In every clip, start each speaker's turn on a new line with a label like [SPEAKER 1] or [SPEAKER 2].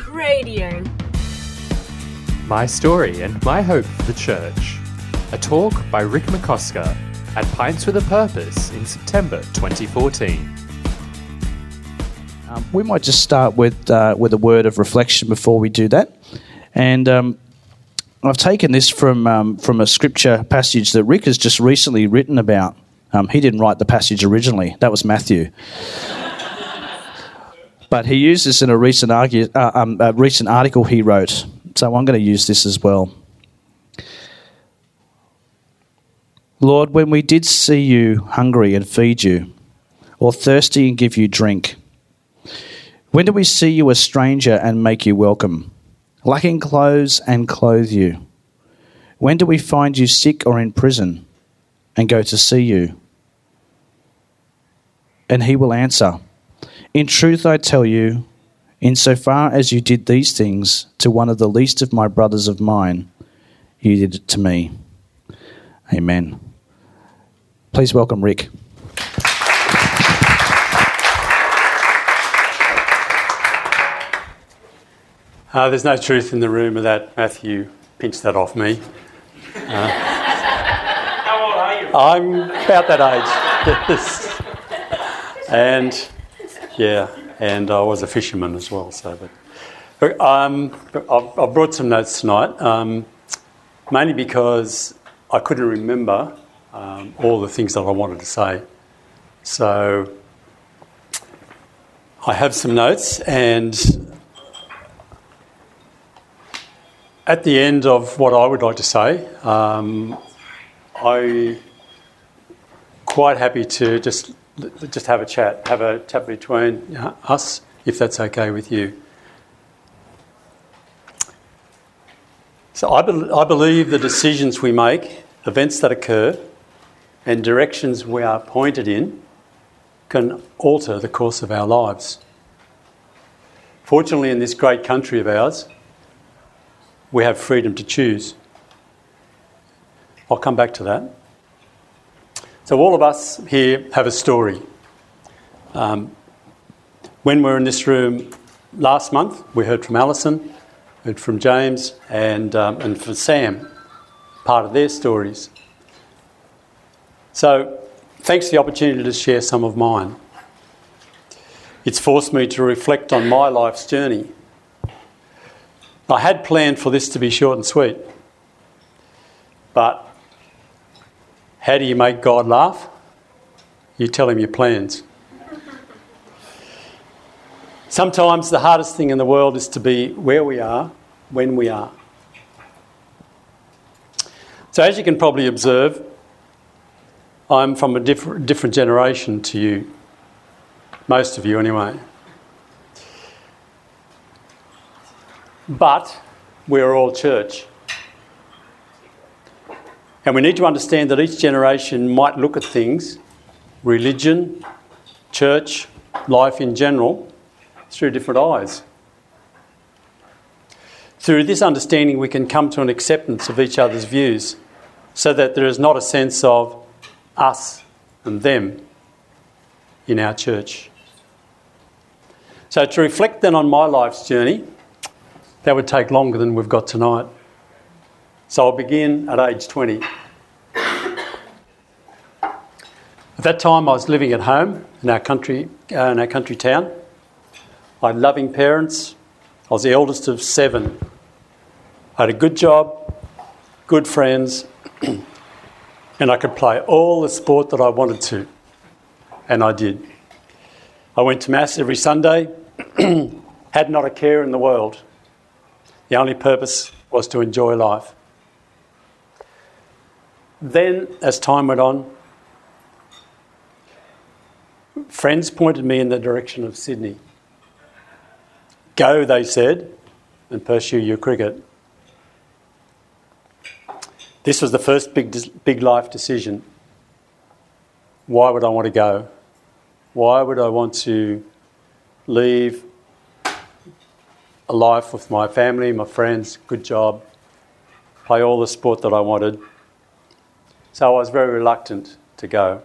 [SPEAKER 1] Hope Radio.
[SPEAKER 2] My Story and My Hope for the Church. A talk by Rick McCosker at Pints with a Purpose in September 2014.
[SPEAKER 3] We might just start with a word of reflection before we do that. And I've taken this from a scripture passage that Rick has just recently written about. He didn't write the passage originally. That was Matthew. But he used this in a recent article he wrote. So I'm going to use this as well. Lord, when we did see you hungry and feed you, or thirsty and give you drink, when did we see you a stranger and make you welcome, lacking clothes and clothe you? When do we find you sick or in prison and go to see you? And he will answer, in truth I tell you, insofar as you did these things to one of the least of my brothers of mine, you did it to me. Amen. Please welcome Rick.
[SPEAKER 4] There's no truth in the rumour that Matthew pinched that off me.
[SPEAKER 5] How old are you?
[SPEAKER 4] I'm about that age. Yes. And I was a fisherman as well. But I've brought some notes tonight, mainly because I couldn't remember all the things that I wanted to say. So I have some notes, and at the end of what I would like to say, I'm quite happy to just have a chat between us, if that's okay with you. So I believe the decisions we make, events that occur, and directions we are pointed in can alter the course of our lives. Fortunately, in this great country of ours, we have freedom to choose. I'll come back to that. So all of us here have a story. When we were in this room last month, we heard from Alison, heard from James, and from Sam, part of their stories. So thanks for the opportunity to share some of mine. It's forced me to reflect on my life's journey. I had planned for this to be short and sweet, but how do you make God laugh? You tell him your plans. Sometimes the hardest thing in the world is to be where we are, when we are. So as you can probably observe, I'm from a different generation to you. Most of you anyway. But we're all church. And we need to understand that each generation might look at things, religion, church, life in general, through different eyes. Through this understanding, we can come to an acceptance of each other's views so that there is not a sense of us and them in our church. So to reflect then on my life's journey, that would take longer than we've got tonight. So I'll begin at age 20. At that time I was living at home in our country town. I had loving parents. I was the eldest of 7. I had a good job, good friends, and I could play all the sport that I wanted to. And I did. I went to Mass every Sunday, had not a care in the world. The only purpose was to enjoy life. Then, as time went on, friends pointed me in the direction of Sydney. Go, they said, and pursue your cricket. This was the first big life decision. Why would I want to go? Why would I want to leave a life with my family, my friends, good job, play all the sport that I wanted? So I was very reluctant to go.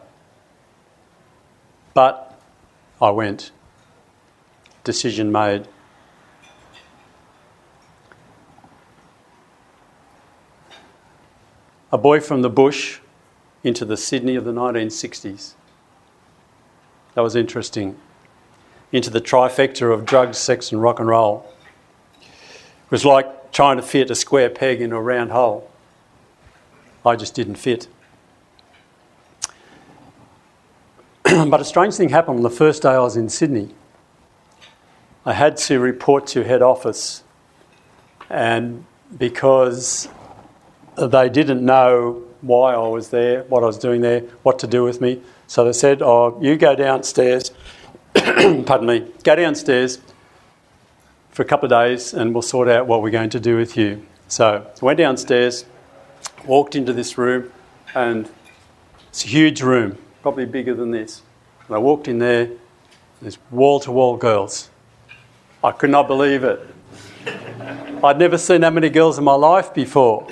[SPEAKER 4] But I went. Decision made. a boy from the bush into the Sydney of the 1960s. That was interesting. Into the trifecta of drugs, sex and rock and roll. It was like trying to fit a square peg into a round hole. I just didn't fit. But a strange thing happened on the first day I was in Sydney. I had to report to head office, and because they didn't know why I was there, what I was doing there, what to do with me, so they said, you go downstairs, pardon me, go downstairs for a couple of days and we'll sort out what we're going to do with you. So I went downstairs, walked into this room, and it's a huge room, probably bigger than this. And I walked in there, there's wall-to-wall girls. I could not believe it. I'd never seen that many girls in my life before.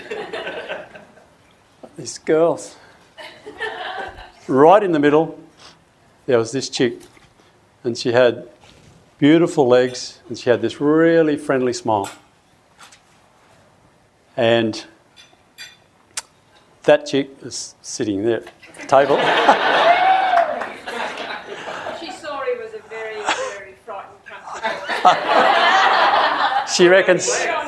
[SPEAKER 4] These girls. Right in the middle, there was this chick, and she had beautiful legs, and she had this really friendly smile. And that chick was sitting there at the table.
[SPEAKER 1] She saw he was a very, very frightened country.
[SPEAKER 4] She reckons.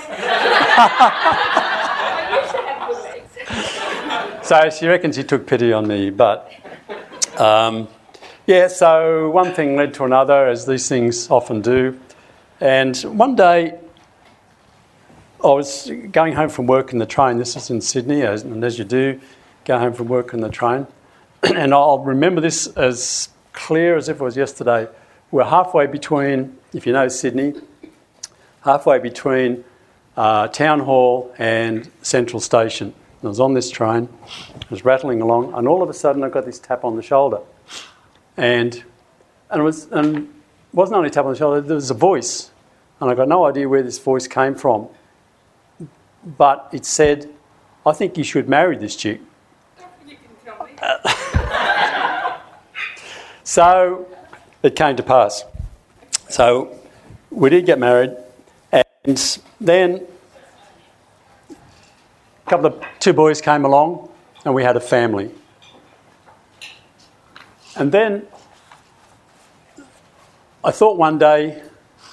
[SPEAKER 4] So she reckons he took pity on me, but so one thing led to another, as these things often do. And one day I was going home from work in the train. This is in Sydney, and as you do, go home from work in the train. And I'll remember this as clear as if it was yesterday. We're halfway between, if you know Sydney, halfway between Town Hall and Central Station. I was on this train, I was rattling along, and all of a sudden I got this tap on the shoulder. And it wasn't only a tap on the shoulder, there was a voice. And I got no idea where this voice came from. But it said, I think you should marry this chick.
[SPEAKER 1] You can tell me.
[SPEAKER 4] So it came to pass. So we did get married, and then two boys came along, and we had a family. And then I thought one day,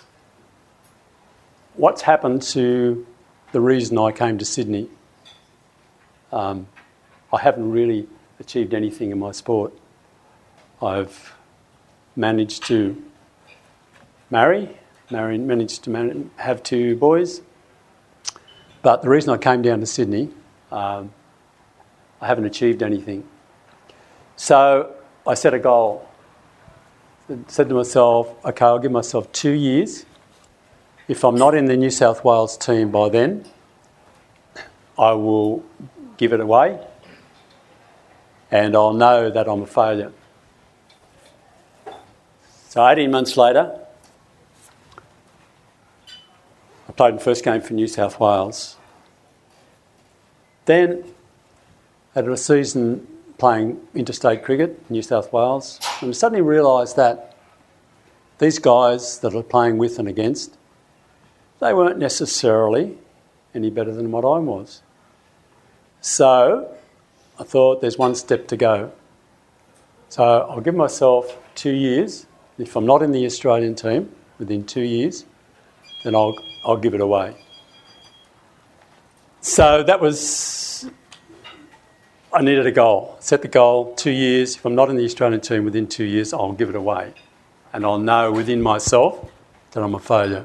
[SPEAKER 4] what's happened to the reason I came to Sydney? I haven't really achieved anything in my sport. I've managed to have two boys. But the reason I came down to Sydney, I haven't achieved anything. So I set a goal. I said to myself, okay, I'll give myself 2 years. If I'm not in the New South Wales team by then, I will give it away and I'll know that I'm a failure. So 18 months later, I played my first game for New South Wales. Then I had a season playing interstate cricket in New South Wales, and I suddenly realised that these guys that I was playing with and against, they weren't necessarily any better than what I was. So I thought there's one step to go. So I'll give myself 2 years. If I'm not in the Australian team within 2 years, then I'll give it away. So that was, I needed a goal. Set the goal, 2 years. If I'm not in the Australian team within 2 years, I'll give it away. And I'll know within myself that I'm a failure.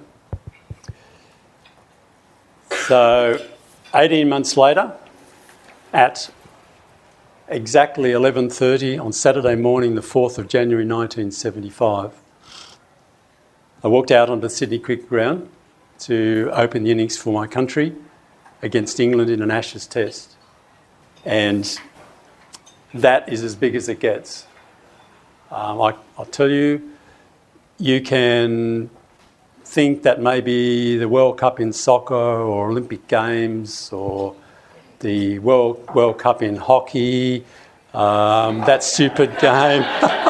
[SPEAKER 4] So 18 months later, at exactly 11:30 on Saturday morning, the 4th of January 1975, I walked out onto the Sydney Cricket Ground to open the innings for my country against England in an Ashes test. And that is as big as it gets. I'll tell you, you can think that maybe the World Cup in soccer or Olympic Games or the World Cup in hockey, that stupid game.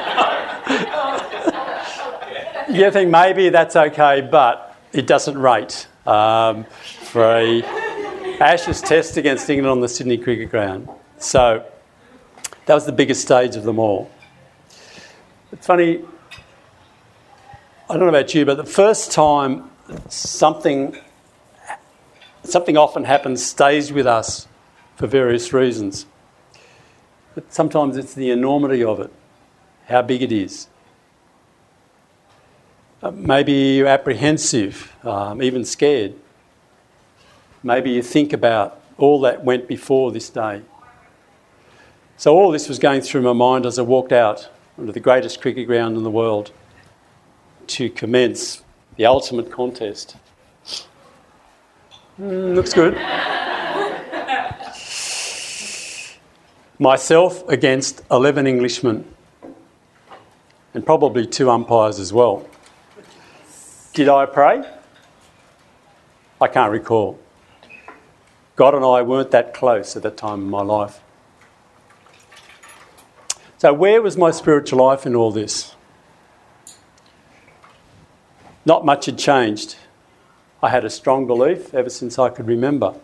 [SPEAKER 4] You think maybe that's okay, but it doesn't rate for a Ashes Test against England on the Sydney Cricket Ground. So that was the biggest stage of them all. It's funny, I don't know about you, but the first time something often happens stays with us for various reasons. But sometimes it's the enormity of it, how big it is. Maybe you're apprehensive, even scared. Maybe you think about all that went before this day. So all this was going through my mind as I walked out onto the greatest cricket ground in the world to commence the ultimate contest. Looks good. Myself against 11 Englishmen and probably 2 umpires as well. Did I pray? I can't recall. God and I weren't that close at that time in my life. So where was my spiritual life in all this? Not much had changed. I had a strong belief ever since I could remember.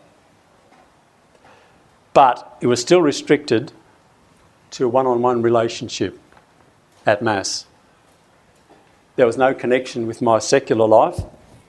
[SPEAKER 4] But it was still restricted to a one-on-one relationship at Mass. There was no connection with my secular life.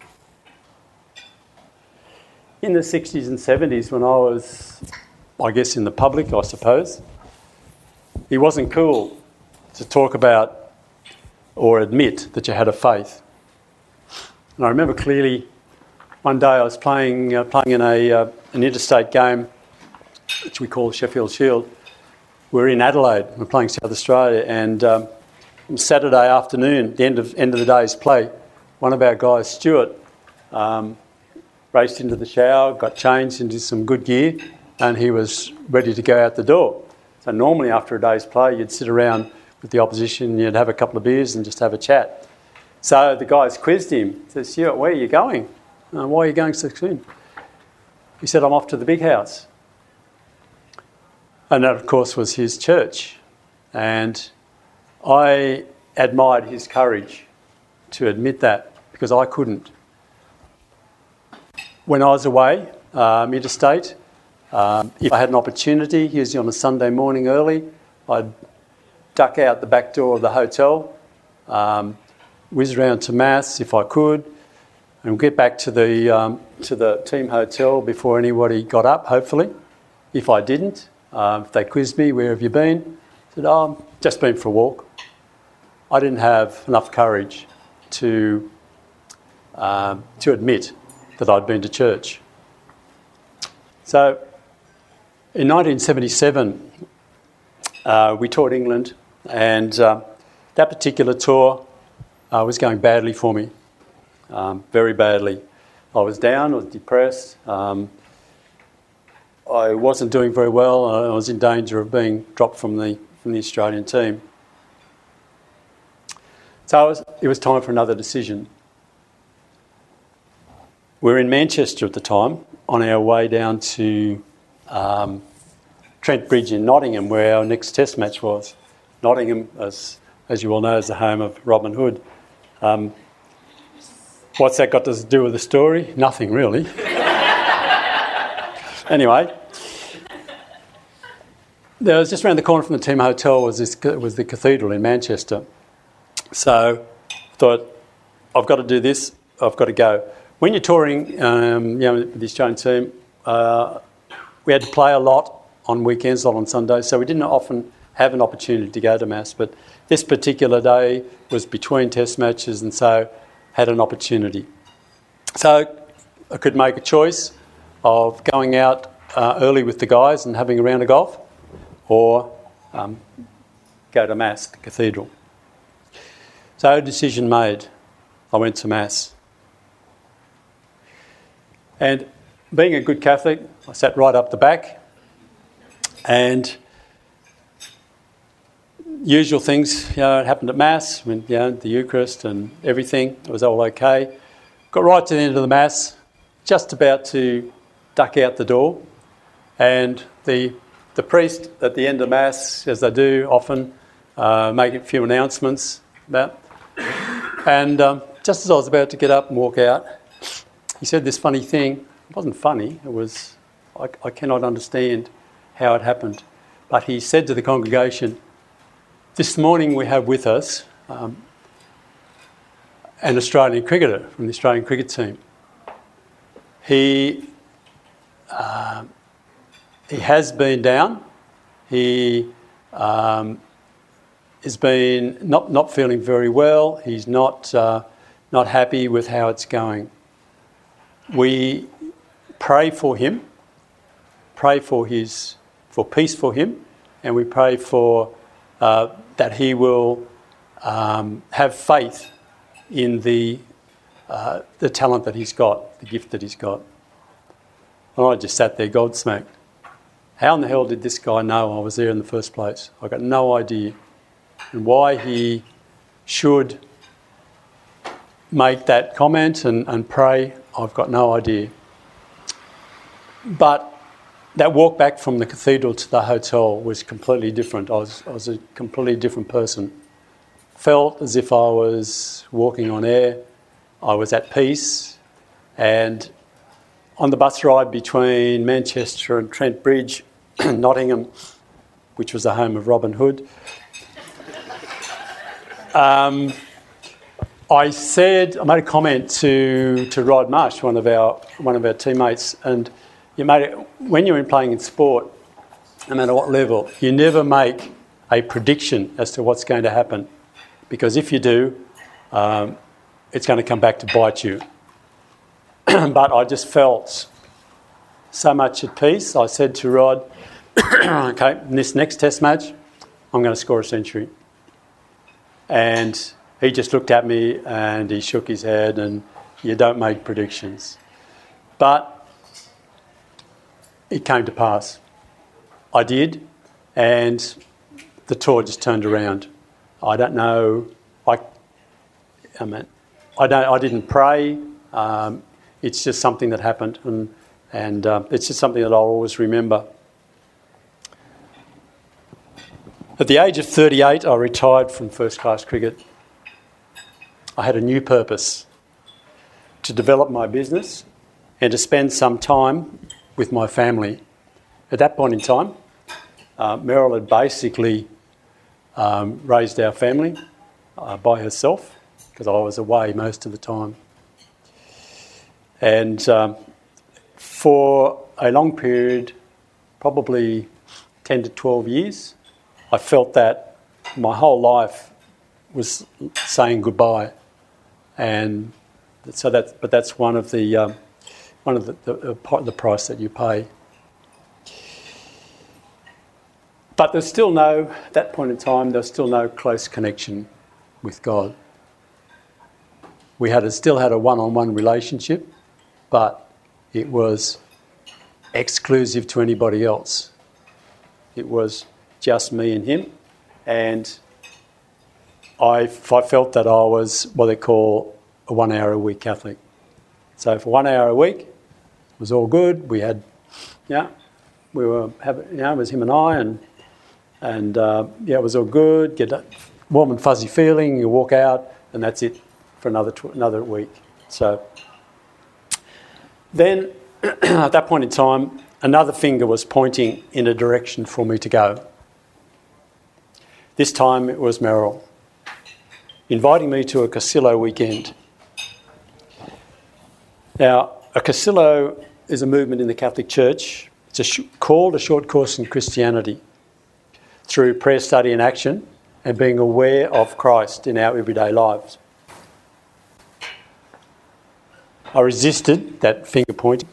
[SPEAKER 4] In the 60s and 70s, when I was, I guess, in the public, I suppose, it wasn't cool to talk about or admit that you had a faith. And I remember clearly one day I was playing in an interstate game, which we call Sheffield Shield. We're in Adelaide, we're playing South Australia, and Saturday afternoon, the end of the day's play, one of our guys, Stuart, raced into the shower, got changed into some good gear, and he was ready to go out the door. So normally after a day's play, you'd sit around with the opposition, you'd have a couple of beers and just have a chat. So the guys quizzed him. He said, Stuart, where are you going? Why are you going so soon? He said, I'm off to the big house. And that, of course, was his church. And I admired his courage to admit that because I couldn't. When I was away, interstate, if I had an opportunity, usually on a Sunday morning early, I'd duck out the back door of the hotel, whiz around to Mass if I could, and get back to the team hotel before anybody got up, hopefully. If I didn't, if they quizzed me, where have you been? I said, I've just been for a walk. I didn't have enough courage to admit that I'd been to church. So in 1977, we toured England, and that particular tour was going badly for me, very badly. I was down, I was depressed, I wasn't doing very well, I was in danger of being dropped from the Australian team. So it was time for another decision. We were in Manchester at the time, on our way down to Trent Bridge in Nottingham, where our next Test match was. Nottingham, as you all know, is the home of Robin Hood. What's that got to do with the story? Nothing, really. Anyway, there was just around the corner from the team hotel was the cathedral in Manchester. So I thought, I've got to do this, I've got to go. When you're touring, with the Australian team, we had to play a lot on weekends, not on Sundays, so we didn't often have an opportunity to go to Mass. But this particular day was between Test matches, and so had an opportunity. So I could make a choice of going out early with the guys and having a round of golf, or go to Mass, the cathedral. So a decision made. I went to Mass. And being a good Catholic, I sat right up the back, and usual things, it happened at Mass, when, the Eucharist and everything, it was all okay. Got right to the end of the Mass, just about to duck out the door, and the priest at the end of Mass, as they do often, make a few announcements about, and just as I was about to get up and walk out, he said this funny thing. It wasn't funny, it was I cannot understand how it happened. But he said to the congregation, this morning we have with us an Australian cricketer from the Australian cricket team. He has been down. He has been not feeling very well. He's not happy with how it's going. We pray for him, pray for peace for him, and we pray for that he will have faith in the talent that he's got, the gift that he's got. And I just sat there gobsmacked. How in the hell did this guy know I was there in the first place? I got no idea. And why he should make that comment and pray, I've got no idea. But that walk back from the cathedral to the hotel was completely different. I was a completely different person. Felt as if I was walking on air. I was at peace. And on the bus ride between Manchester and Trent Bridge, Nottingham, which was the home of Robin Hood, I made a comment to Rod Marsh, one of our teammates, and when you're playing in sport, no matter what level, you never make a prediction as to what's going to happen, because if you do, it's going to come back to bite you. But I just felt so much at peace. I said to Rod, okay, in this next test match, I'm going to score a century. And he just looked at me and he shook his head, and you don't make predictions. But it came to pass. I did, and the tour just turned around. I don't know. I didn't pray. It's just something that happened, and it's just something that I'll always remember. At the age of 38, I retired from first-class cricket. I had a new purpose: to develop my business and to spend some time with my family. At that point in time, Meryl had basically raised our family by herself, because I was away most of the time. And for a long period, probably 10 to 12 years, I felt that my whole life was saying goodbye, and so that's one of the price that you pay. But there's still at that point in time, there's still no close connection with God. We still had a one-on-one relationship, but it was exclusive to anybody else. It was just me and him, and I felt that I was what they call a 1 hour a week Catholic. So for 1 hour a week, it was all good. We had, it was him and I, and it was all good. Get that warm and fuzzy feeling. You walk out, and that's it for another week. So then, at that point in time, another finger was pointing in a direction for me to go. This time it was Meryl, inviting me to a Casillo weekend. Now, a Casillo is a movement in the Catholic Church. It's called a short course in Christianity, through prayer, study and action, and being aware of Christ in our everyday lives. I resisted that finger pointing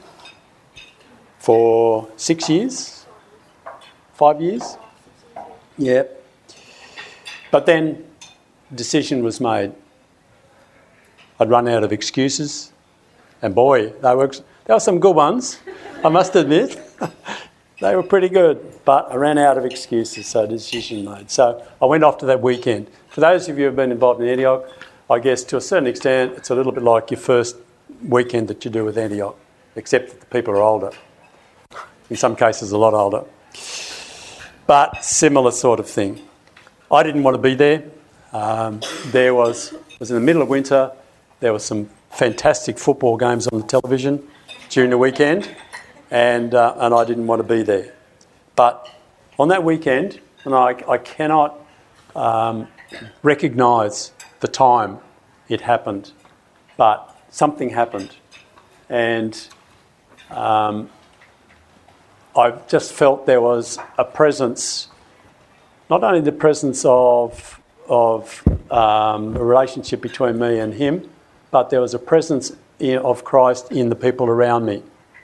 [SPEAKER 4] for 6 years, 5 years. Yeah. But then a decision was made. I'd run out of excuses, and boy, there were some good ones, I must admit. They were pretty good, but I ran out of excuses, so a decision made. So I went off to that weekend. For those of you who have been involved in Antioch, I guess to a certain extent it's a little bit like your first weekend that you do with Antioch, except that the people are older. In some cases a lot older. But similar sort of thing. I didn't want to be there. It was in the middle of winter. There were some fantastic football games on the television during the weekend. and I didn't want to be there. But on that weekend, and I cannot recognise the time it happened, but something happened, and I just felt there was a presence, not only the presence of a relationship between me and him, but there was a presence of Christ in the people around me.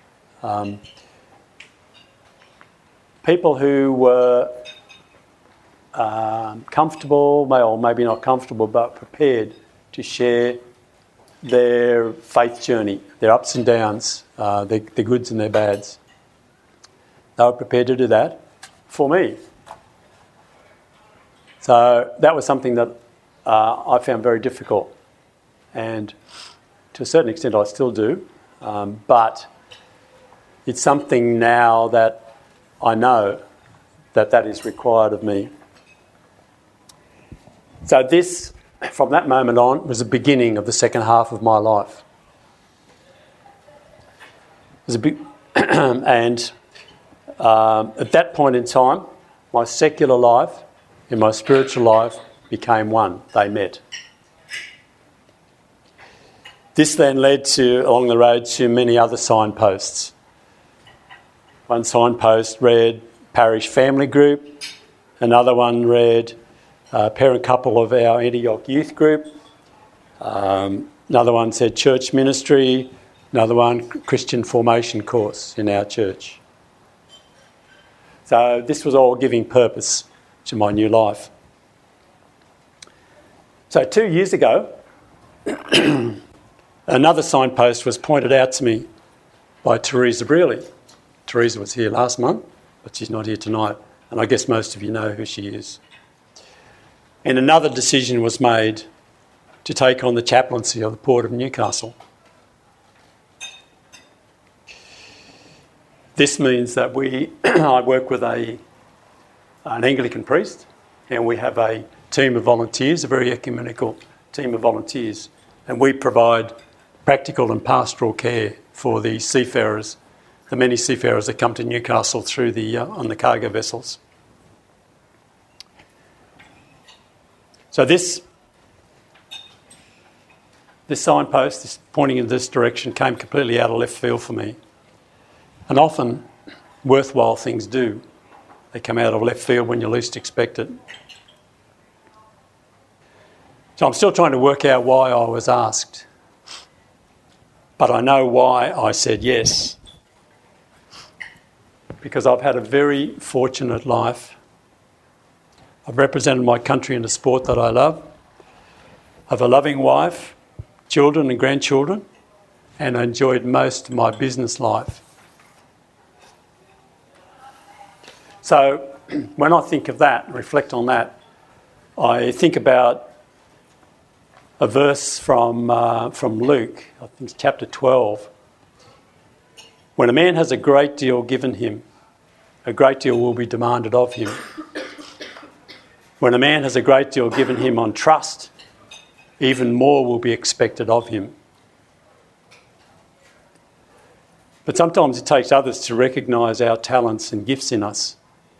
[SPEAKER 4] People who were comfortable, or maybe not comfortable, but prepared to share their faith journey, their ups and downs, their goods and their bads. They were prepared to do that for me. So that was something that I found very difficult, and to a certain extent I still do, but it's something now that I know that is required of me. So this, from that moment on, was the beginning of the second half of my life. It was a big and at that point in time, my secular life and my spiritual life became one. They met. This then led to, along the road, to many other signposts. One signpost read Parish Family Group. Another one read Parent Couple of our Antioch Youth Group. Another one said Church Ministry. Another one, Christian Formation Course in our church. So this was all giving purpose to my new life. So 2 years ago, another signpost was pointed out to me by Teresa Brearley. Teresa was here last month, but she's not here tonight, and I guess most of you know who she is. And another decision was made to take on the chaplaincy of the Port of Newcastle. This means that I work with an Anglican priest, and we have a team of volunteers, a very ecumenical team of volunteers, and we provide practical and pastoral care for the seafarers, the many seafarers that come to Newcastle through on the cargo vessels. So this signpost, this pointing in this direction, came completely out of left field for me. And often, worthwhile things do. They come out of left field when you least expect it. So I'm still trying to work out why I was asked. But I know why I said yes. Because I've had a very fortunate life. I've represented my country in a sport that I love. I have a loving wife, children and grandchildren, and I enjoyed most of my business life. So when I think of that, reflect on that, I think about a verse from Luke, I think it's chapter 12. When a man has a great deal given him, a great deal will be demanded of him. When a man has a great deal given him on trust, even more will be expected of him. But sometimes it takes others to recognise our talents and gifts in us.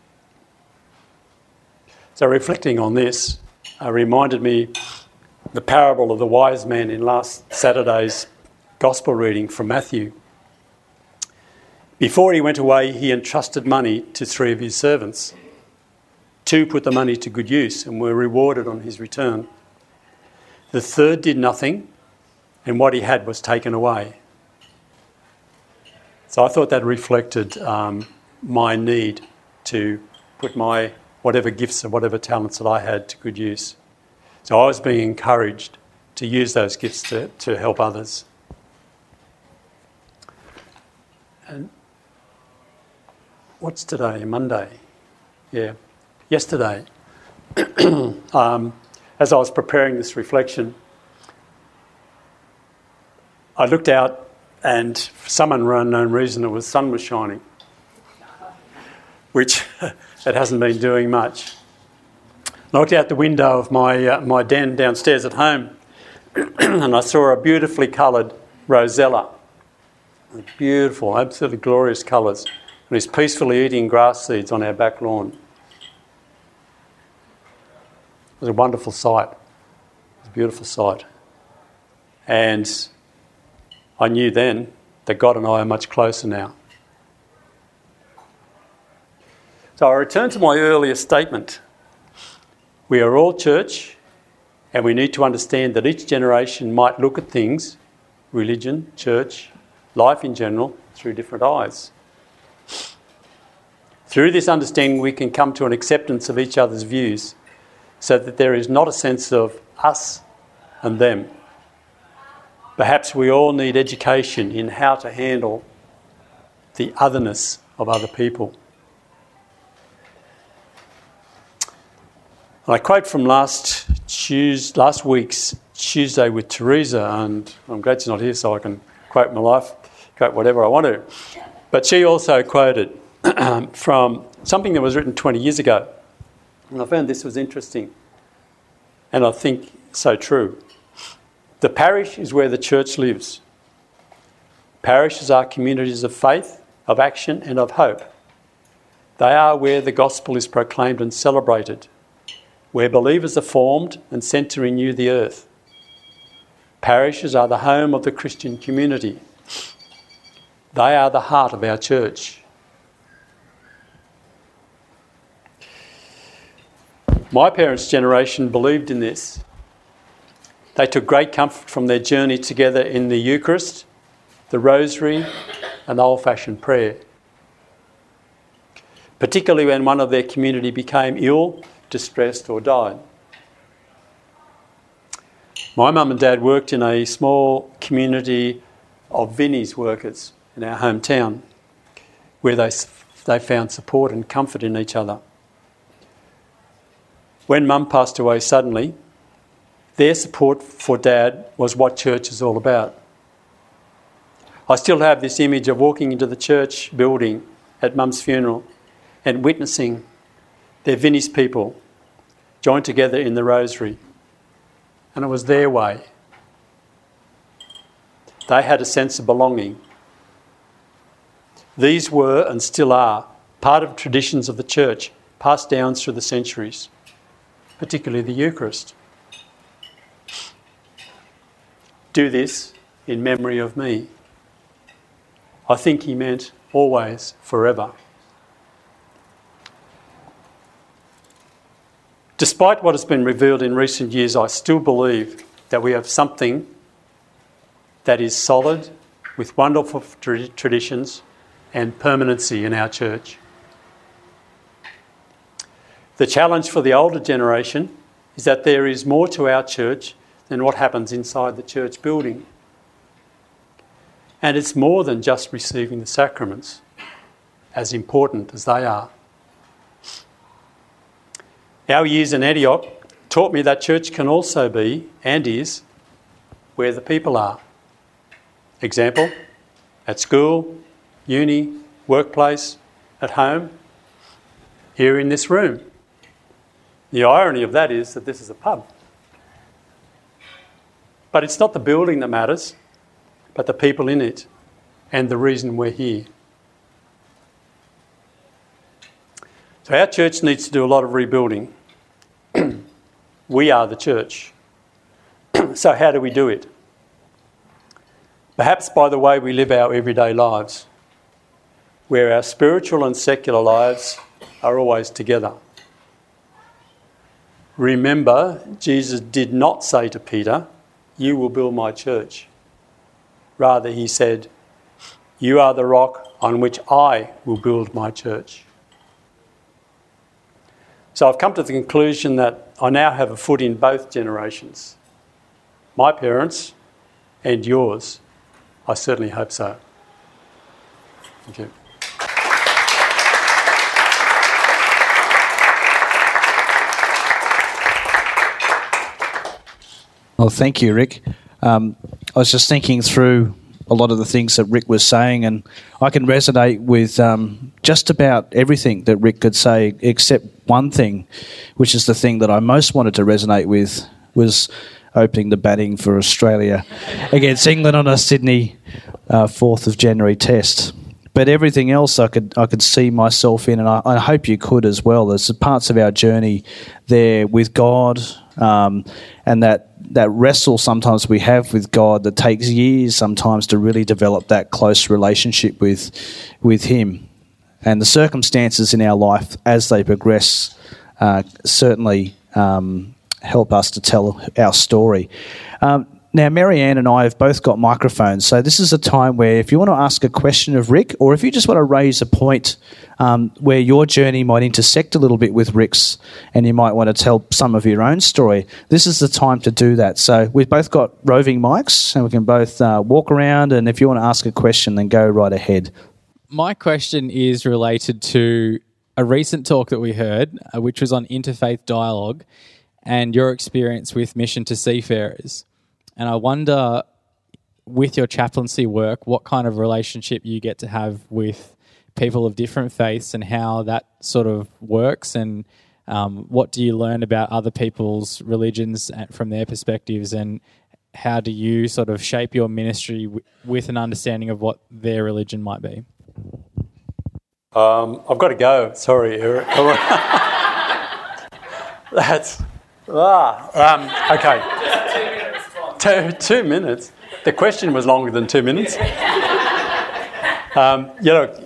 [SPEAKER 4] So reflecting on this reminded me the parable of the wise man in last Saturday's Gospel reading from Matthew. Before he went away, he entrusted money to 3 of his servants. 2 put the money to good use and were rewarded on his return. The 3rd did nothing, and what he had was taken away. So I thought that reflected my need to put my whatever gifts and whatever talents that I had to good use. So I was being encouraged to use those gifts to help others. And what's today? Monday? Yeah. Yesterday, as I was preparing this reflection, I looked out and for some unknown reason the sun was shining, which it hasn't been doing much. I looked out the window of my den downstairs at home and I saw a beautifully coloured rosella Beautiful, absolutely glorious colours. And he's peacefully eating grass seeds on our back lawn. It was a wonderful sight. It was a beautiful sight. And I knew then that God and I are much closer now. So I return to my earlier statement. We are all church, and we need to understand that each generation might look at things, religion, church, life in general, through different eyes. Through this understanding, we can come to an acceptance of each other's views so that there is not a sense of us and them. Perhaps we all need education in how to handle the otherness of other people. And I quote from last week's Tuesday with Teresa, and I'm glad she's not here so I can quote my life, quote whatever I want to. But she also quoted from something that was written 20 years ago. And I found this was interesting, and I think so true. The parish is where the church lives. Parishes are communities of faith, of action and of hope. They are where the gospel is proclaimed and celebrated, where believers are formed and sent to renew the earth. Parishes are the home of the Christian community. They are the heart of our church. My parents' generation believed in this. They took great comfort from their journey together in the Eucharist, the Rosary, and the old-fashioned prayer. Particularly when one of their community became ill, distressed, or died. My mum and dad worked in a small community of Vinnie's workers in our hometown, where they found support and comfort in each other. When Mum passed away suddenly, their support for Dad was what church is all about. I still have this image of walking into the church building at Mum's funeral and witnessing their Vinnie's people joined together in the Rosary. And it was their way. They had a sense of belonging. These were and still are part of traditions of the church passed down through the centuries, particularly the Eucharist. Do this in memory of me. I think he meant always, forever. Despite what has been revealed in recent years, I still believe that we have something that is solid, with wonderful traditions and permanency in our church. The challenge for the older generation is that there is more to our church than what happens inside the church building. And it's more than just receiving the sacraments, as important as they are. Our years in Antioch taught me that church can also be, and is, where the people are. Example, at school, uni, workplace, at home, here in this room. The irony of that is that this is a pub. But it's not the building that matters, but the people in it and the reason we're here. So our church needs to do a lot of rebuilding. We are the church. So how do we do it? Perhaps by the way we live our everyday lives, where our spiritual and secular lives are always together. Remember, Jesus did not say to Peter, "You will build my church." Rather, he said, "You are the rock on which I will build my church." So I've come to the conclusion that I now have a foot in both generations. My parents and yours. I certainly hope so. Thank you.
[SPEAKER 3] Well, thank you, Rick. I was just thinking through a lot of the things that Rick was saying, and I can resonate with just about everything that Rick could say, except one thing, which is the thing that I most wanted to resonate with, was opening the batting for Australia against England on a Sydney 4th of January test. But everything else I could see myself in, and I hope you could as well. There's parts of our journey there with God, and that wrestle sometimes we have with God that takes years sometimes to really develop that close relationship with Him. And the circumstances in our life as they progress certainly help us to tell our story. Now, Marianne and I have both got microphones, so this is a time where if you want to ask a question of Rick, or if you just want to raise a point where your journey might intersect a little bit with Rick's, and you might want to tell some of your own story, this is the time to do that. So we've both got roving mics, and we can both walk around, and if you want to ask a question, then go right ahead.
[SPEAKER 5] My question is related to a recent talk that we heard, which was on interfaith dialogue and your experience with Mission to Seafarers. And I wonder, with your chaplaincy work, what kind of relationship you get to have with people of different faiths and how that sort of works, and what do you learn about other people's religions from their perspectives, and how do you sort of shape your ministry with an understanding of what their religion might be?
[SPEAKER 4] I've got to go. Sorry, Eric. Okay. 2 minutes. The question was longer than 2 minutes. And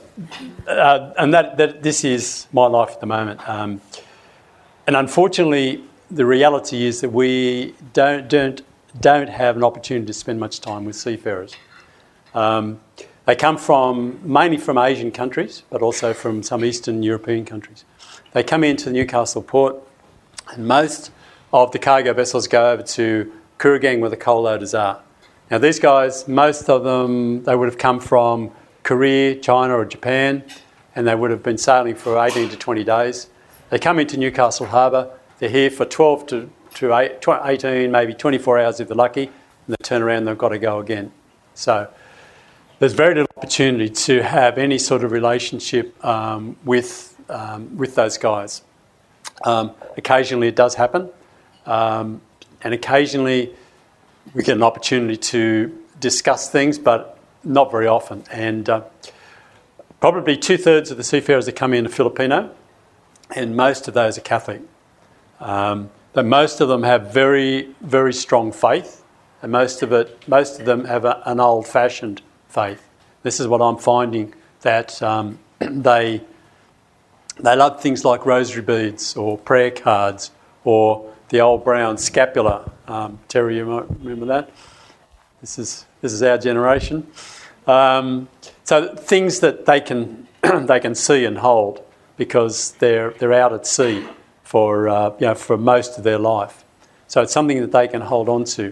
[SPEAKER 4] this is my life at the moment. And unfortunately, the reality is that we don't have an opportunity to spend much time with seafarers. They come mainly from Asian countries, but also from some Eastern European countries. They come into the Newcastle port, and most of the cargo vessels go over to Kooragang, where the coal loaders are. Now, these guys, most of them, they would have come from Korea, China or Japan, and they would have been sailing for 18 to 20 days. They come into Newcastle Harbour, they're here for 12 to 18, maybe 24 hours if they're lucky, and they turn around and they've got to go again. So there's very little opportunity to have any sort of relationship with those guys. Occasionally it does happen. And occasionally we get an opportunity to discuss things, but not very often. And probably 2/3 of the seafarers that come in are Filipino, and most of those are Catholic. But most of them have very, very strong faith, and most of them have an old-fashioned faith. This is what I'm finding, that they love things like rosary beads or prayer cards or the old brown scapular. Terry, you might remember that. This is our generation. So things that they can they can see and hold, because they're out at sea for most of their life. So it's something that they can hold on to.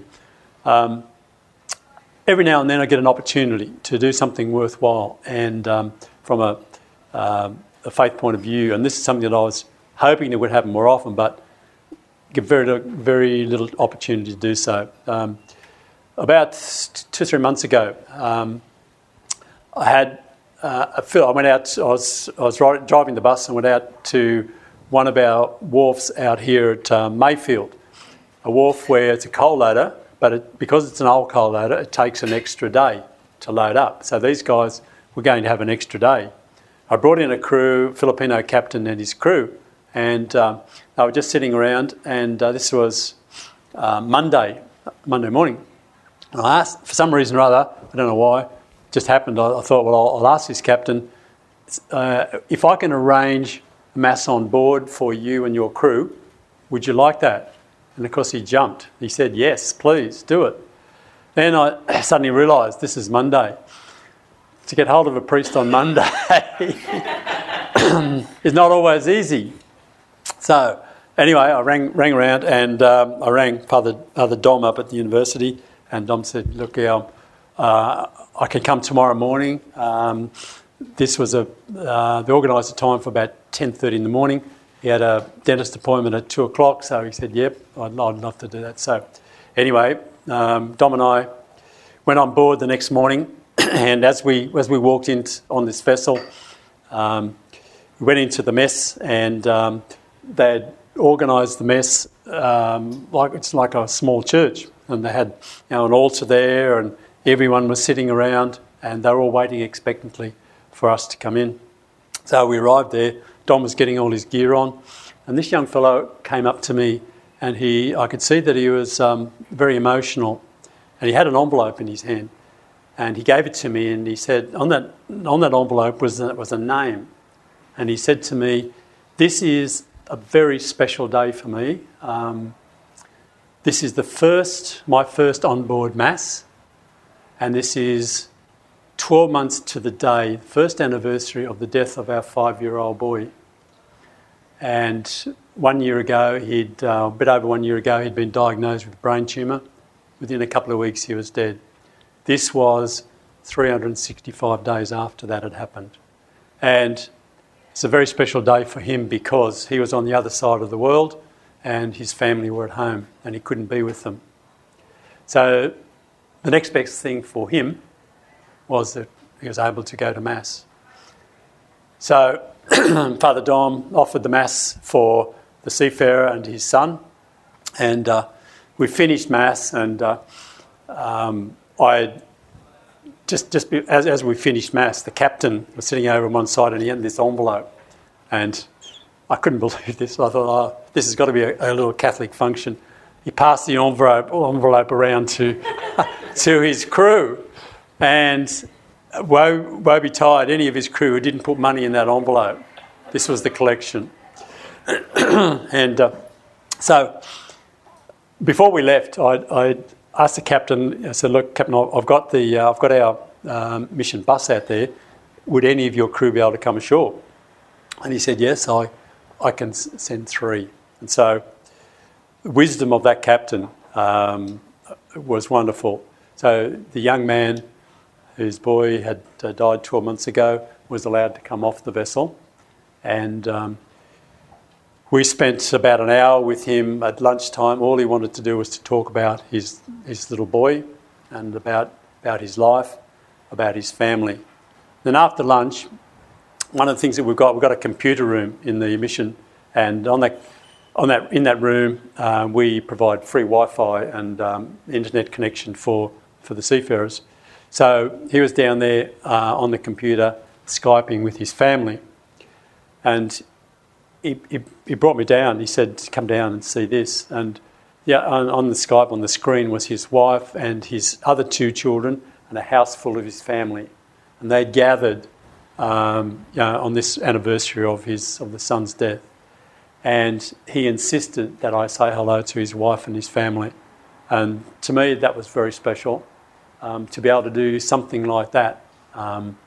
[SPEAKER 4] Every now and then I get an opportunity to do something worthwhile, and from a faith point of view, and this is something that I was hoping that would happen more often, but get very, very little opportunity to do so. About 2-3 months ago, I went out. I was driving the bus and went out to one of our wharfs out here at Mayfield, a wharf where it's a coal loader, but because it's an old coal loader, it takes an extra day to load up. So these guys were going to have an extra day. I brought in a crew, Filipino captain and his crew, and they were just sitting around, and this was Monday morning. And I asked, for some reason or other, I don't know why, it just happened, I thought, well, I'll ask this captain, if I can arrange a mass on board for you and your crew, would you like that? And of course he jumped. He said, yes, please, do it. Then I suddenly realised this is Monday. To get hold of a priest on Monday is not always easy. So anyway, I rang around, and I rang Father Dom up at the university, and Dom said, look, I can come tomorrow morning. This was they organised a time for about 10:30 in the morning. He had a dentist appointment at 2 o'clock, so he said, yep, I'd love to do that. So anyway, Dom and I went on board the next morning, and as we walked in on this vessel, we went into the mess, and they had organised the mess it's like a small church, and they had an altar there, and everyone was sitting around, and they were all waiting expectantly for us to come in. So we arrived there. Don was getting all his gear on, and this young fellow came up to me, and I could see that he was very emotional, and he had an envelope in his hand, and he gave it to me, and he said on that envelope was a name, and he said to me, "This is a very special day for me. This is my first onboard mass, and this is 12 months to the day, first anniversary of the death of our 5-year-old boy. And 1 year ago, a bit over 1 year ago, he'd been diagnosed with a brain tumour. Within a couple of weeks, he was dead. This was 365 days after that had happened. And it's a very special day for him because he was on the other side of the world and his family were at home and he couldn't be with them. So the next best thing for him was that he was able to go to Mass. So Father Dom offered the Mass for the seafarer and his son, and we finished Mass, and as we finished Mass, the captain was sitting over on one side and he had this envelope, and I couldn't believe this. I thought, this has got to be a little Catholic function. He passed the envelope around to his crew, and woe betide any of his crew who didn't put money in that envelope. This was the collection. And so before we left, I asked the captain, I said, "Look, Captain, I've got our mission bus out there. Would any of your crew be able to come ashore?" And he said, "Yes, I can send 3. And so the wisdom of that captain was wonderful. So the young man whose boy had died 12 months ago was allowed to come off the vessel, and we spent about an hour with him at lunchtime. All he wanted to do was to talk about his little boy and about his life, about his family. Then after lunch, one of the things that we've got a computer room in the mission, and in that room we provide free Wi-Fi and internet connection for the seafarers. So he was down there on the computer Skyping with his family, and he brought me down. He said, "Come down and see this." And on the Skype, on the screen, was his wife and his other 2 children and a house full of his family. And they gathered on this anniversary of the son's death. And he insisted that I say hello to his wife and his family. And to me, that was very special, to be able to do something like that and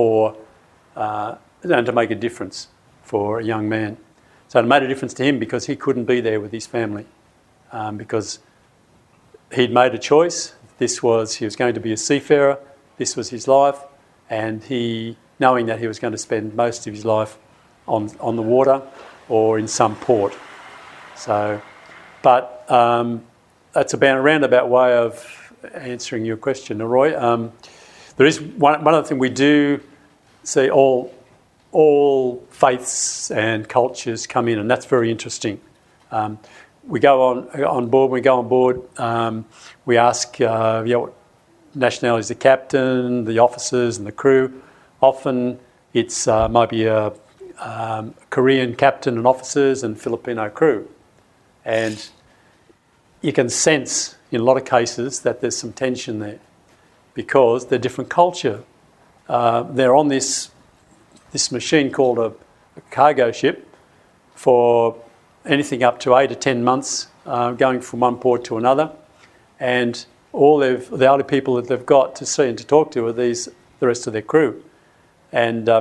[SPEAKER 4] to make a difference for a young man. So it made a difference to him because he couldn't be there with his family, because he'd made a choice. He was going to be a seafarer. This was his life, and knowing that he was going to spend most of his life on the water or in some port. So, but that's a roundabout way of answering your question, Roy. There is one other thing we do see: all faiths and cultures come in, and that's very interesting. We go on board. We ask what nationality is the captain, the officers, and the crew. Often it's might be a Korean captain and officers and Filipino crew, and you can sense in a lot of cases that there's some tension there because they're different culture. They're on this machine called a cargo ship for anything up to 8 or 10 months, going from one port to another, and the only people that they've got to see and to talk to are the rest of their crew, and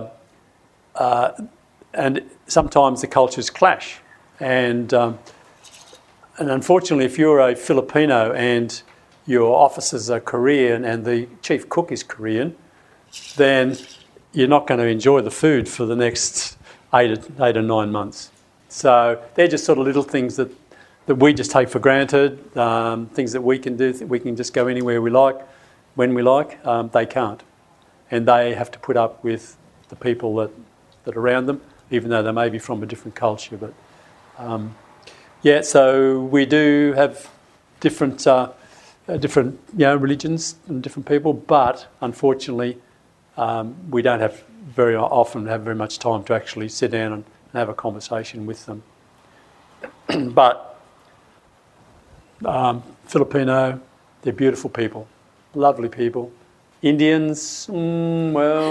[SPEAKER 4] sometimes the cultures clash, and unfortunately, if you're a Filipino and your officers are Korean and the chief cook is Korean, then you're not going to enjoy the food for the next 8 or 9 months. So they're just sort of little things that we just take for granted, things that we can do. We can just go anywhere we like, when we like. They can't. And they have to put up with the people that are around them, even though they may be from a different culture. But Yeah, so we do have different religions and different people, but unfortunately, we don't have very much time to actually sit down and have a conversation with them. But Filipino, they're beautiful people, lovely people. Indians, well.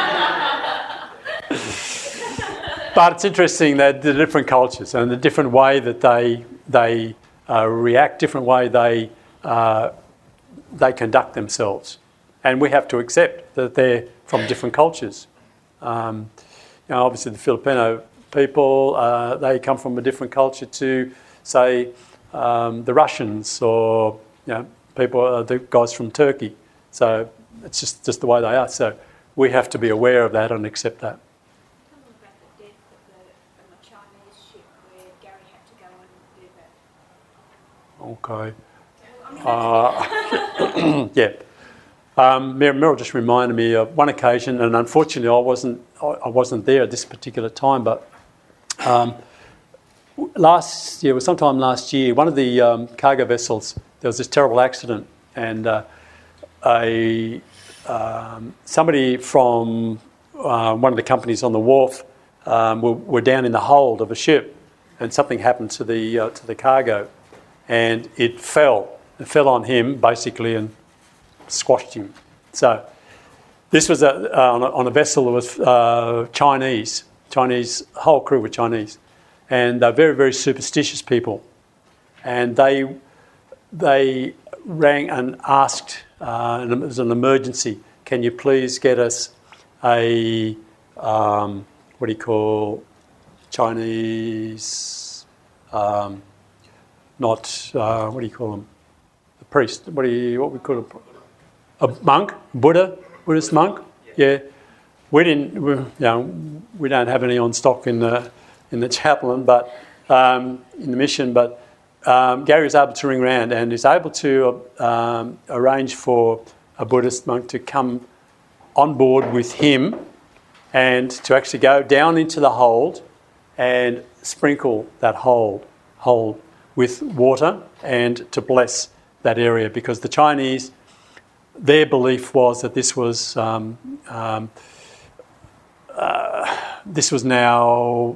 [SPEAKER 4] But it's interesting that the different cultures and the different way that they react, different way they conduct themselves, and we have to accept that they're from different cultures. Obviously the Filipino people, they come from a different culture to, say, the Russians or people, the guys from Turkey. So it's just the way they are. So we have to be aware of that and accept that.
[SPEAKER 1] Tell them about the death of a Chinese ship where Gary had to go and do that.
[SPEAKER 4] Okay. Yeah. Meryl just reminded me of one occasion, and unfortunately I wasn't there at this particular time, but sometime last year, one of the cargo vessels, there was this terrible accident, and somebody from one of the companies on the wharf were down in the hold of a ship, and something happened to the cargo, and it fell on him basically and squashed him. So this was on a vessel that was Chinese, whole crew were Chinese, and they're very, very superstitious people, and they rang and asked, and it was an emergency, can you please get us a what do you call Chinese, what do you call them, a priest, what we call a monk, Buddhist monk. Yeah, we don't have any on stock in the chaplain, but in the mission. But Gary was able to ring around and is able to arrange for a Buddhist monk to come on board with him and to actually go down into the hold and sprinkle that hold with water and to bless that area, because the Chinese, their belief was that this was now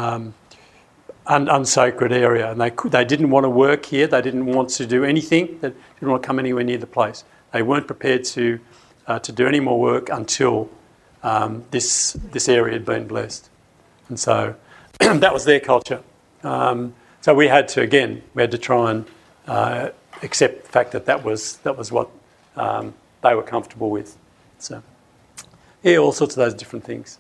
[SPEAKER 4] unsacred area, and they didn't want to work here. They didn't want to do anything. They didn't want to come anywhere near the place. They weren't prepared to do any more work until this area had been blessed, and so that was their culture. So we had to try and accept the fact that was what they were comfortable with. So, yeah, all sorts of those different things.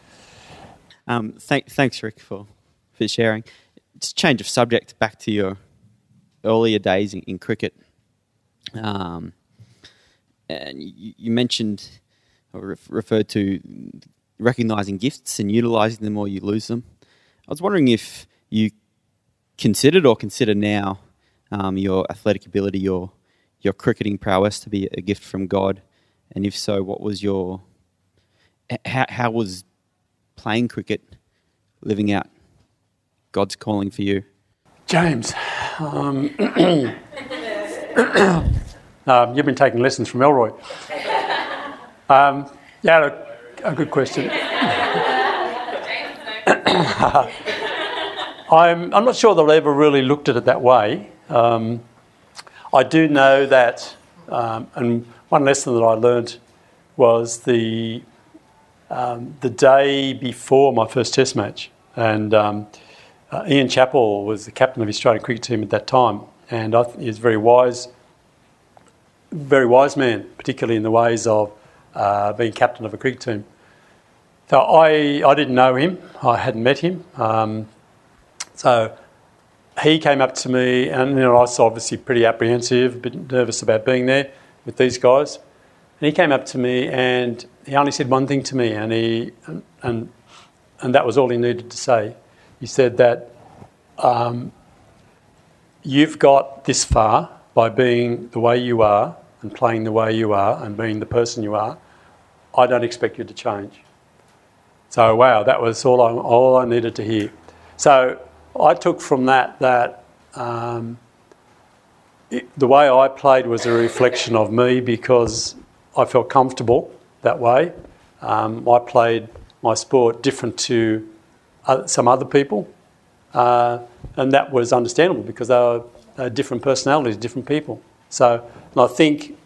[SPEAKER 6] Thanks, Rick, for sharing. It's a change of subject back to your earlier days in cricket. And you mentioned or referred to recognising gifts and utilising them or you lose them. I was wondering if you considered or consider now your athletic ability, your cricketing prowess to be a gift from God, and if so, what was how was playing cricket living out God's calling for you?
[SPEAKER 4] James, you've been taking lessons from Elroy. Yeah, a good question. I'm not sure that I ever really looked at it that way. I do know that, and one lesson that I learned was the day before my first Test match, and Ian Chappell was the captain of the Australian cricket team at that time, and I think he was a very wise man, particularly in the ways of being captain of a cricket team. So I didn't know him, I hadn't met him, so he came up to me, and I was obviously pretty apprehensive, a bit nervous about being there with these guys. And he came up to me, and he only said one thing to me, and that was all he needed to say. He said that you've got this far by being the way you are and playing the way you are and being the person you are. I don't expect you to change. So wow, that was all I needed to hear. So I took from that the way I played was a reflection of me because I felt comfortable that way. I played my sport different to some other people, and that was understandable because they were different personalities, different people. So and I think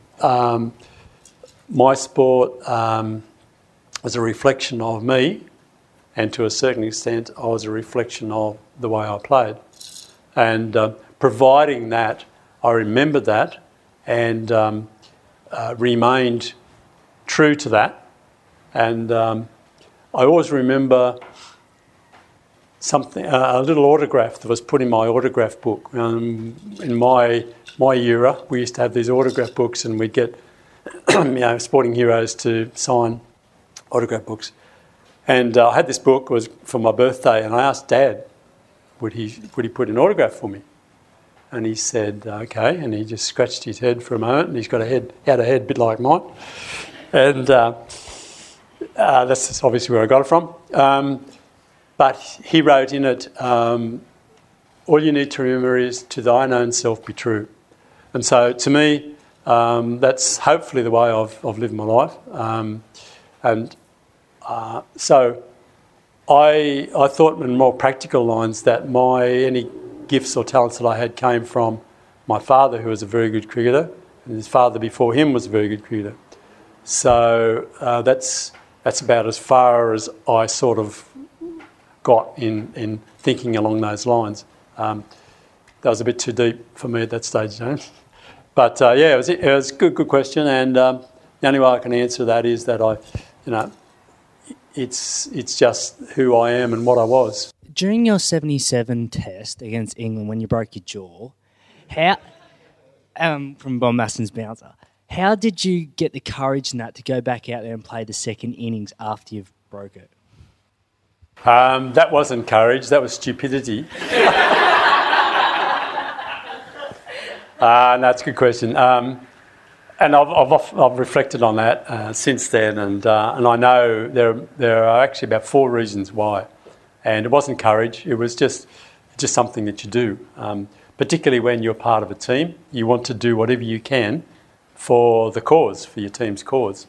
[SPEAKER 4] my sport was a reflection of me, and to a certain extent I was a reflection of the way I played. And providing that, I remembered that and remained true to that. And I always remember something, a little autograph that was put in my autograph book. In my era, we used to have these autograph books, and we'd get sporting heroes to sign autograph books. And I had this book, it was for my birthday, and I asked Dad, would he put an autograph for me? And he said, okay, and he just scratched his head for a moment, and he had a head a bit like mine. And that's obviously where I got it from. But he wrote in it, all you need to remember is to thine own self be true. And so to me, that's hopefully the way I've lived my life. So I thought in more practical lines that any gifts or talents that I had came from my father, who was a very good cricketer, and his father before him was a very good cricketer. So that's about as far as I sort of got in thinking along those lines. That was a bit too deep for me at that stage, James. But it was a good question, and the only way I can answer that is that it's just who I am and what I was.
[SPEAKER 7] During your 77 test against England when you broke your jaw, from Bob Maston's bouncer, how did you get the courage in that to go back out there and play the second innings after you've broke it?
[SPEAKER 4] That wasn't courage, that was stupidity. No, it's a good question. And I've reflected on that since then, and I know there are actually about 4 reasons why. And it wasn't courage, it was just something that you do. Particularly when you're part of a team, you want to do whatever you can for the cause, for your team's cause.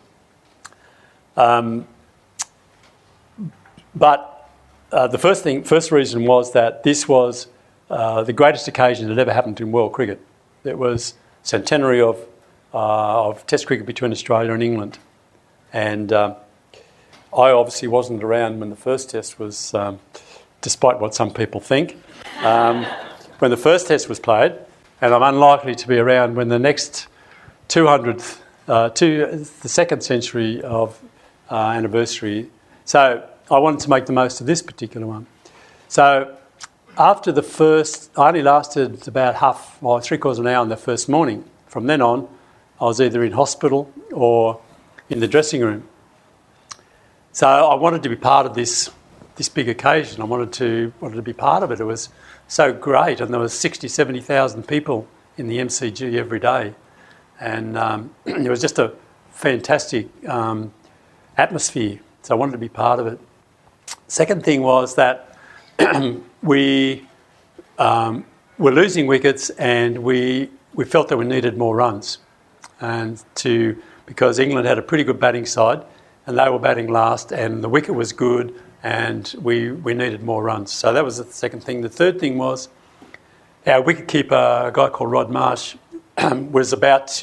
[SPEAKER 4] But the first reason was that this was the greatest occasion that ever happened in world cricket. It was centenary of Test cricket between Australia and England, and I obviously wasn't around when the first Test was, despite what some people think, when the first Test was played, and I'm unlikely to be around when the next 200th, the second century of anniversary. So I wanted to make the most of this particular one. So after the first, I only lasted about 3/4 of an hour on the first morning. From then on, I was either in hospital or in the dressing room. So I wanted to be part of this big occasion. I wanted to be part of it. It was so great, and there was 70,000 people in the MCG every day, and it was just a fantastic atmosphere. So I wanted to be part of it. Second thing was that we were losing wickets, and we felt that we needed more runs, because England had a pretty good batting side, and they were batting last, and the wicket was good, and we needed more runs. So that was the second thing. The third thing was our wicketkeeper, a guy called Rod Marsh, was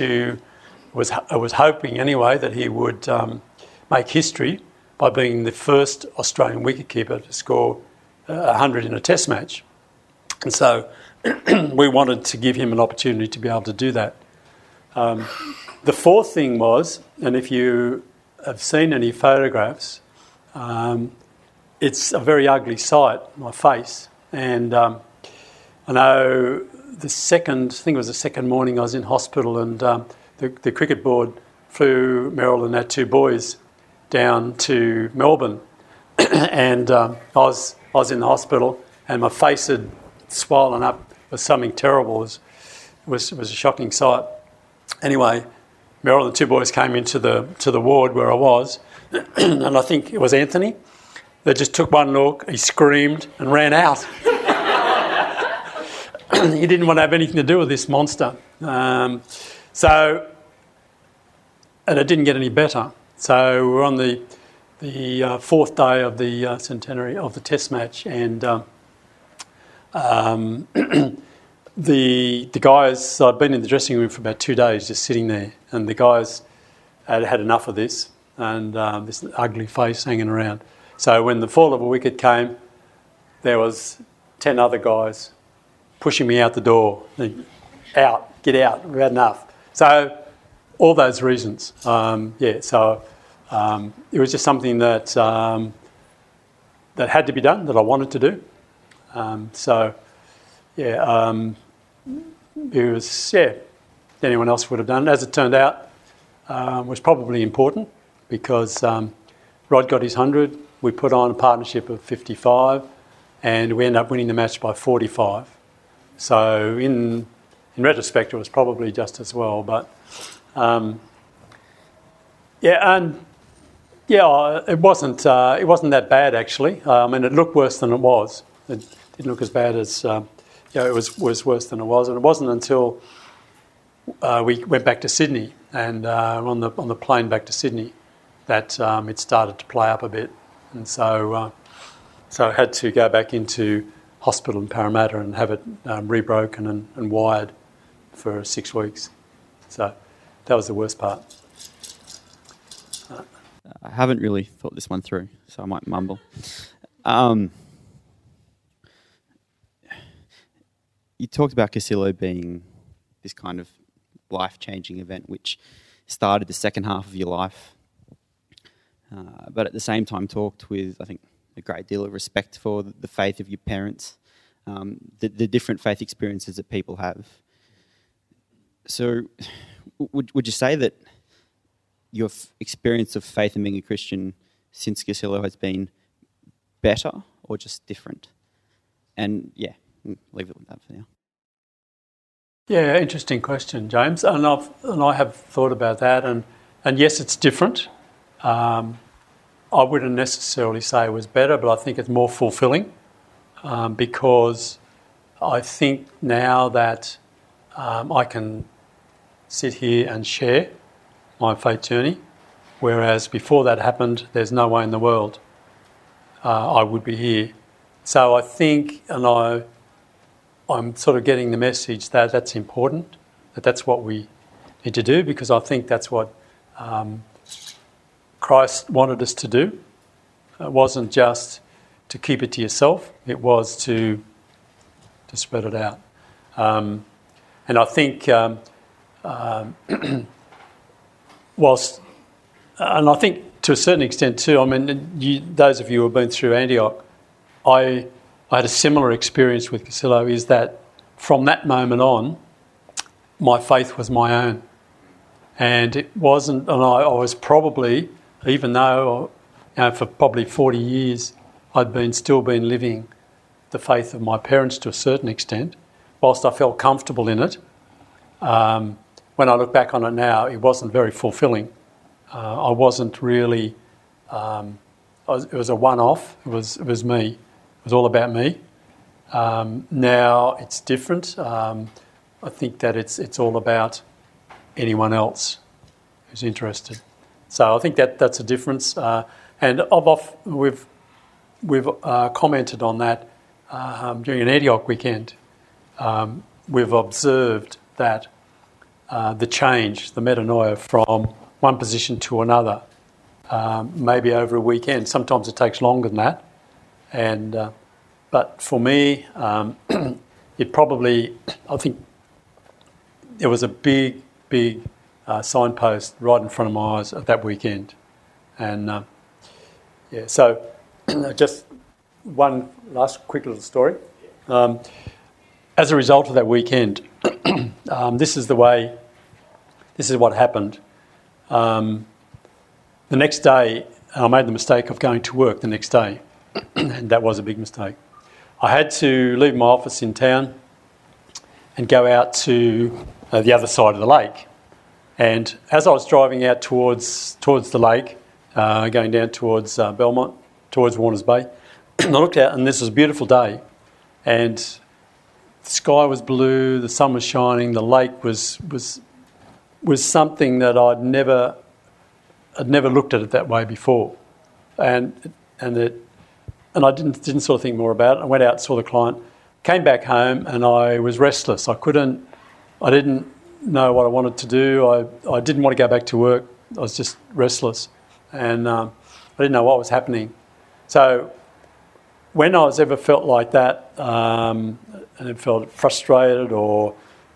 [SPEAKER 4] hoping anyway that he would make history by being the first Australian wicketkeeper to score 100 in a Test match. And so we wanted to give him an opportunity to be able to do that. The fourth thing was, and if you have seen any photographs, it's a very ugly sight, my face. And I know the second morning I was in hospital, and the cricket board flew Merrill and our 2 boys down to Melbourne. And I was in the hospital, and my face had swollen up with something terrible. It was a shocking sight. Anyway, Merrill and the 2 boys came into the ward where I was, and I think it was Anthony. They just took one look, he screamed and ran out. he didn't want to have anything to do with this monster. And it didn't get any better. So we're on the fourth day of the centenary of the Test match, and the guys. I'd been in the dressing room for about 2 days, just sitting there, and the guys had had enough of this and this ugly face hanging around. So when the fall of a wicket came, there was 10 other guys pushing me out the door. Out, get out, we've had enough. So all those reasons, it was just something that that had to be done, that I wanted to do. It was, anyone else would have done. As it turned out, was probably important because Rod got his 100, we put on a partnership of 55, and we ended up winning the match by 45. So in retrospect, it was probably just as well, but it wasn't that bad actually. It looked worse than it was. It didn't look as bad as it was worse than it was, and it wasn't until we went back to Sydney and on the plane back to Sydney that it started to play up a bit, and so I had to go back into hospital in Parramatta and have it rebroken and wired for 6 weeks. So that was the worst part.
[SPEAKER 6] I haven't really thought this one through, so I might mumble. You talked about Cassillo being this kind of life-changing event which started the second half of your life, but at the same time talked with, I think, a great deal of respect for the faith of your parents, the different faith experiences that people have. So would you say that your experience of faith and being a Christian since Cassillo has been better or just different? And leave it with that for now.
[SPEAKER 4] Yeah, interesting question, James. And I have thought about that, and yes, it's different. I wouldn't necessarily say it was better, but I think it's more fulfilling because I think now that I can sit here and share my faith journey, whereas before that happened, there's no way in the world I would be here. So I think, and I'm sort of getting the message that that's important, that's what we need to do, because I think that's what Christ wanted us to do. It wasn't just to keep it to yourself, it was to spread it out. And I think and I think to a certain extent too, those of you who have been through Antioch, I had a similar experience with Cassillo, is that from that moment on, my faith was my own. And it wasn't, and I was probably, even though for probably 40 years I'd still been living the faith of my parents to a certain extent, whilst I felt comfortable in it, when I look back on it now, it wasn't very fulfilling. I wasn't really, it was a one-off, it was me. It was all about me. Now it's different. I think that it's all about anyone else who's interested. So I think that's a difference. And we've commented on that during an Antioch weekend. We've observed that the change, the metanoia from one position to another, maybe over a weekend. Sometimes it takes longer than that. And but for me, it probably, I think there was a big signpost right in front of my eyes at that weekend. And so just one last quick little story. As a result of that weekend, this is what happened. The next day, I made the mistake of going to work the next day, and that was a big mistake. I had to leave my office in town and go out to the other side of the lake. And as I was driving out towards the lake, going down towards Belmont, towards Warners Bay, I looked out, and this was a beautiful day. And sky was blue, the sun was shining, the lake was something that I'd never looked at it that way before, and I didn't sort of think more about it. I went out, saw the client, came back home, and I was restless. I didn't know what I wanted to do. I didn't want to go back to work. I was just restless, and I didn't know what was happening. So when I was ever felt like that, and it felt frustrated or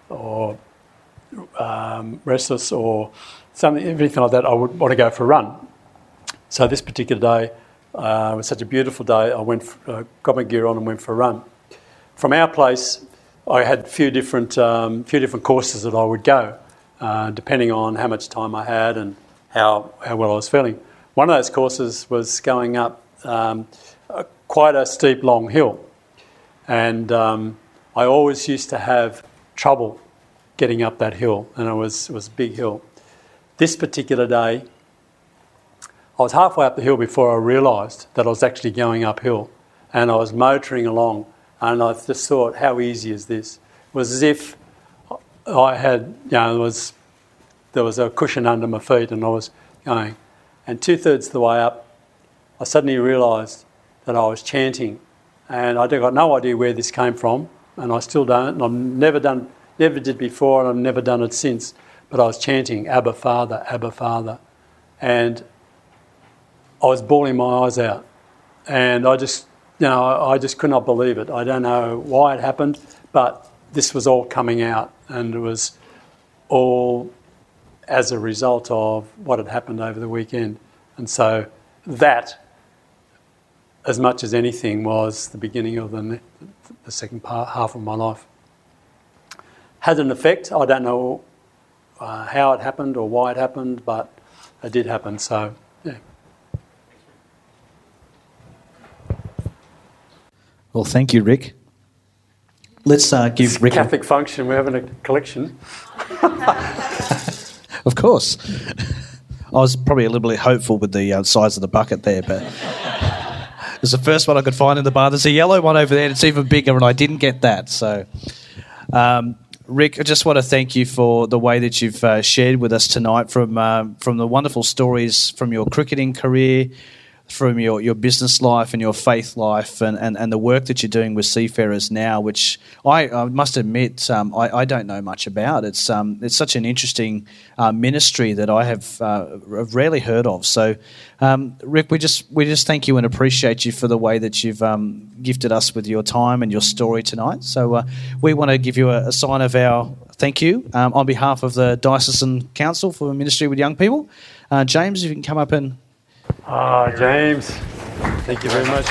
[SPEAKER 4] restless or something, everything like that, I would want to go for a run. So this particular day, it was such a beautiful day. I got my gear on and went for a run. From our place, I had a few different courses that I would go, depending on how much time I had and how well I was feeling. One of those courses was going up quite a steep, long hill, and I always used to have trouble getting up that hill, and it was a big hill. This particular day, I was halfway up the hill before I realised that I was actually going uphill, and I was motoring along, and I just thought, how easy is this? It was as if I had, there was a cushion under my feet, and I was going. And 2/3 of the way up, I suddenly realised that I was chanting, and I got no idea where this came from, and I still don't, and I've never did before, and I've never done it since. But I was chanting, Abba Father, Abba Father, and I was bawling my eyes out, and I just could not believe it. I don't know why it happened, but this was all coming out, and it was all as a result of what had happened over the weekend. And so that, as much as anything, was the beginning of the second half of my life. Had an effect. I don't know how it happened or why it happened, but it did happen. So, yeah.
[SPEAKER 3] Well, thank you, Rick. Let's give Rick...
[SPEAKER 4] Catholic function, we're having a collection.
[SPEAKER 3] Of course. I was probably a little bit hopeful with the size of the bucket there, but it's the first one I could find in the bar. There's a yellow one over there, and it's even bigger, and I didn't get that. So, Rick, I just want to thank you for the way that you've shared with us tonight from the wonderful stories from your cricketing career, from your business life and your faith life, and the work that you're doing with Seafarers now, which I must admit I don't know much about. It's such an interesting ministry that I have rarely heard of. So, Rick, we just thank you and appreciate you for the way that you've gifted us with your time and your story tonight. So we want to give you a sign of our thank you on behalf of the Diocesan Council for Ministry with Young People. James, if you can come up and...
[SPEAKER 4] James, thank you very much.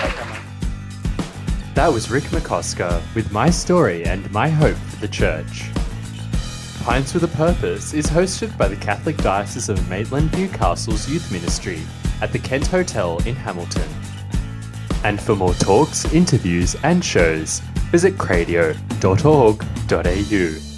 [SPEAKER 2] That was Rick McCosker with My Story and My Hope for the Church. Pints with a Purpose is hosted by the Catholic Diocese of Maitland Newcastle's Youth Ministry at the Kent Hotel in Hamilton. And for more talks, interviews and shows, visit cradio.org.au.